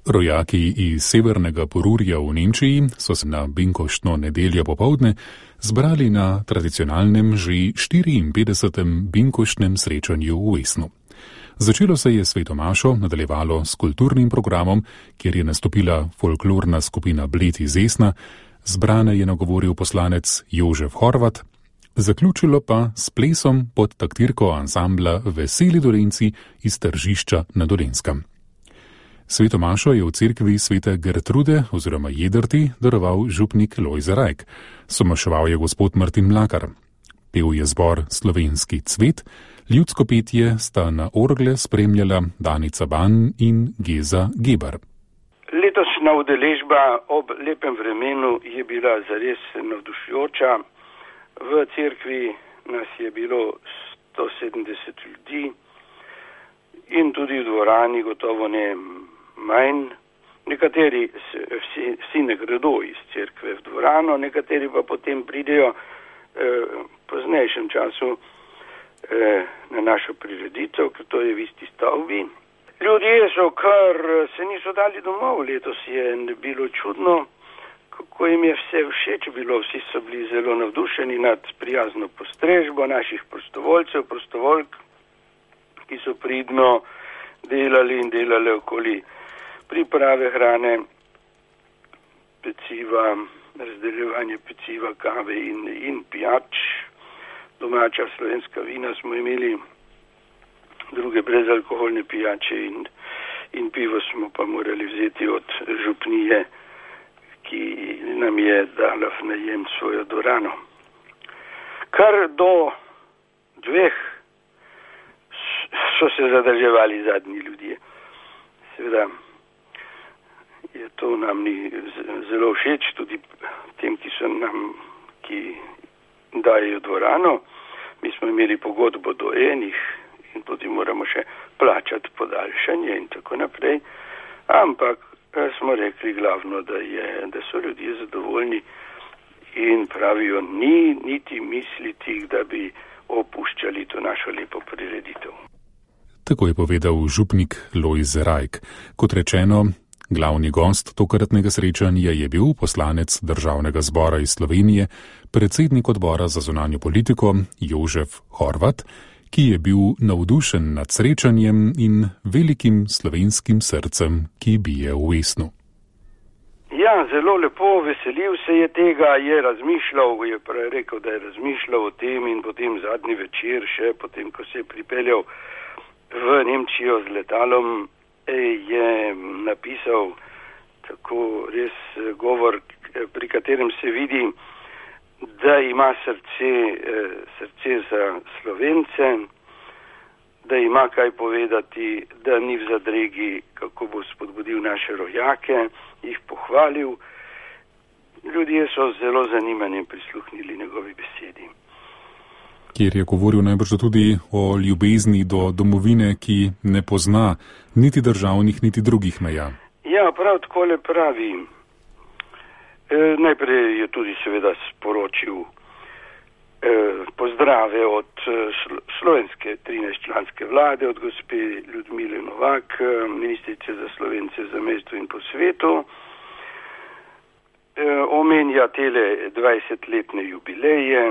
Rojaki iz severnega Porurja v Nemčiji so se na binkoštno nedeljo popoldne zbrali na tradicionalnem že 54. binkoštnem srečanju v Wesnu. Začelo se je sveto mašo, nadaljevalo s kulturnim programom, kjer je nastopila folklorna skupina Bled iz Esna, zbrane je nagovoril poslanec Jožef Horvat, zaključilo pa s plesom pod taktirko ansambla Veseli Dolenci iz Tržišča na Dolenjskem. Sveto mašo je v cerkvi svete Gertrude oziroma Jedrti daroval župnik Lojze Rajk. Somaševal je gospod Martin Mlakar. Pel je zbor Slovenski cvet, ljudsko petje sta na orgle spremljala Danica Ban in Geza Gebar. Letošnja udeležba ob lepem vremenu je bila zares navdušujoča. V cerkvi nas je bilo 170 ljudi in tudi v dvorani gotovo ne manj. Nekateri vsi ne gredo iz cerkve v dvorano, nekateri pa potem pridejo v poznejšem času na našo prireditev, ker to je v isti stavbi. Ljudje so kar se niso dali domov, letos je bilo čudno, kako jim je vse všeč bilo, vsi so bili zelo navdušeni nad prijazno postrežbo naših prostovoljk, ki so pridno delali in delali okoli priprave hrane, peciva, razdeljevanje peciva, kave in pijač. Domača slovenska vina smo imeli, druge brezalkoholne pijače in pivo smo pa morali vzeti od župnije, ki nam je dala v najem svojo dvorano. Kar do 2 so se zadrževali zadnji ljudje. Seveda je to nam ni zelo všeč, tudi tem, ki dajejo dvorano. Mi smo imeli pogodbo do enih in tudi moramo še plačati podaljšanje in tako naprej. Ampak smo rekli glavno, da so ljudje zadovoljni in pravijo, ni niti misliti, da bi opuščali to našo lepo prireditev. Tako je povedal župnik Lojze Rajk. Kot rečeno, glavni gost tokratnega srečanja je bil poslanec Državnega zbora iz Slovenije, predsednik odbora za zunanjo politiko Jožef Horvat, ki je bil navdušen nad srečanjem in velikim slovenskim srcem, ki bije v Wesnu. Ja, zelo lepo, veselil se je tega, je razmišljal, je rekel, da je razmišljal o tem in potem zadnji večer še, potem ko se je pripeljal v Nemčijo z letalom, je napisal tako res govor, pri katerem se vidi, da ima srce za Slovence, da ima kaj povedati, da ni v zadregi, kako bo spodbudil naše rojake, jih pohvalil. Ljudje so zelo zanimanjem prisluhnili njegovi besedi. Kjer je govoril najbrž tudi o ljubezni do domovine, ki ne pozna niti državnih, niti drugih meja. Ja, prav takole pravi. Najprej je tudi seveda sporočil pozdrave od slovenske 13-članske vlade, od gospe Ljudmile Novak, ministrice za Slovence v zamejstvu in po svetu. Omenja tele 20-letne jubileje,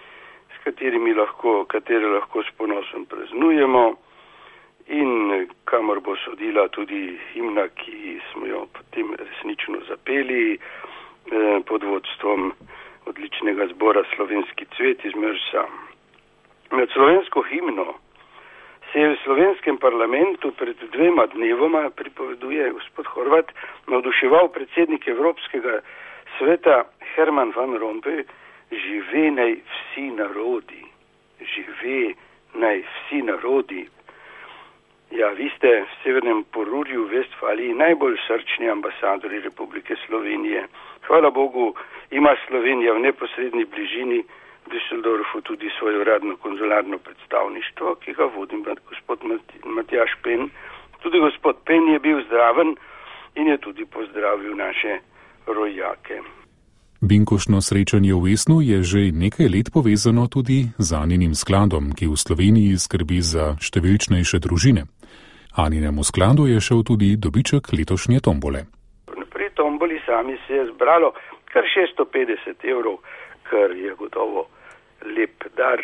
katere lahko s ponosom praznujemo in kamor bo sodila tudi himna, ki smo jo potem resnično zapeli pod vodstvom odličnega zbora Slovenski cvet iz Mrsa. Med slovensko himno se je v slovenskem parlamentu pred 2 dnevoma, pripoveduje gospod Horvat, navduševal predsednik Evropskega sveta Herman van Rompuy, žive naj vsi narodi. Žive naj vsi narodi. Ja, vi ste v severnem Porurju, v Vestfaliji, najbolj srčni ambasadori Republike Slovenije. Hvala Bogu, ima Slovenija v neposredni bližini v Düsseldorfu tudi svoje uradno konzularno predstavništvo, ki ga vodim gospod Matjaž Pen. Tudi gospod Pen je bil zdraven in je tudi pozdravil naše rojake. Binkoštno srečanje v Wesnu je že nekaj let povezano tudi z Aninim skladom, ki v Sloveniji skrbi za številčnejše družine. Aninemu skladu je šel tudi dobiček letošnje tombole. Pri tomboli sami se je zbralo kar 650 €, kar je gotovo lep dar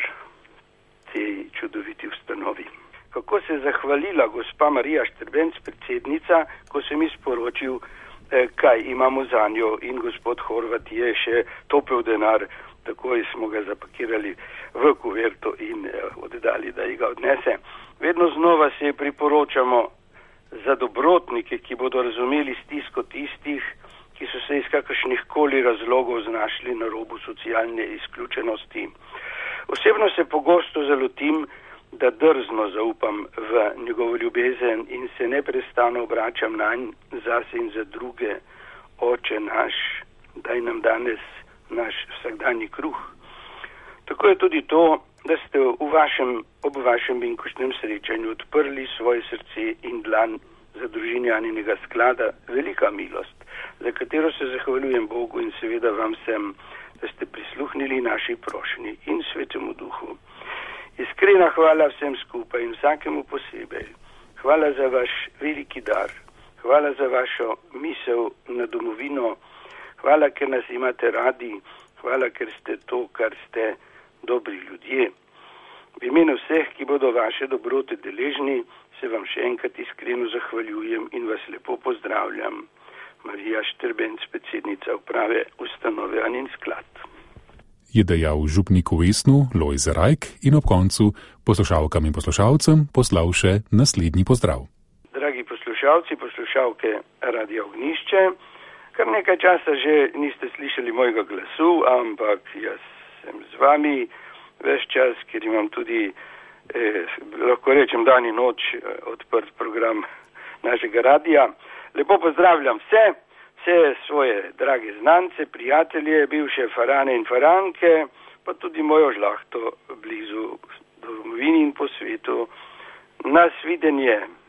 tej čudoviti ustanovi. Kako se je zahvalila gospa Marija Štrbenc, predsednica, ko sem ji sporočil, kaj imamo za njo, in gospod Horvat je še topel denar, takoj smo ga zapakirali v kuverto in oddali, da ji ga odnese. Vedno znova se priporočamo za dobrotnike, ki bodo razumeli stisko tistih, ki so se iz kakršnih koli razlogov znašli na robu socialne izključenosti. Osebno se pogosto zalotim, da drzno zaupam v njegovo ljubezen in se neprestano obračam nanj zase in za druge. Oče naš, daj nam danes naš vsakdanji kruh. Tako je tudi to, da ste ob vašem binkoštnem srečanju odprli svoje srce in dlan za družini Aninega sklada, velika milost, za katero se zahvaljujem Bogu in seveda vam vsem, da ste prisluhnili naši prošnji in Svetemu Duhu. Iskrena hvala vsem skupaj in vsakemu posebej. Hvala za vaš veliki dar. Hvala za vašo misel na domovino. Hvala, ker nas imate radi. Hvala, ker ste to, kar ste, dobri ljudje. V imenu vseh, ki bodo vaše dobrote deležni, se vam še enkrat iskreno zahvaljujem in vas lepo pozdravljam. Marija Štrbenc, predsednica uprave ustanove Anin sklad. Je dejal župnik v Vesnu Lojze Rajk in ob koncu poslušalkam in poslušalcem poslal še naslednji pozdrav. Dragi poslušalci, poslušalke Radia Ognjišče, kar nekaj časa že niste slišali mojega glasu, ampak jaz sem z vami ves čas, ker imam tudi, lahko rečem, dan in noč odprt program našega radija. Lepo pozdravljam vse svoje drage znance, prijatelje, bivše farane in faranke, pa tudi mojo žlahto blizu domovini in po svetu. Nas videnje.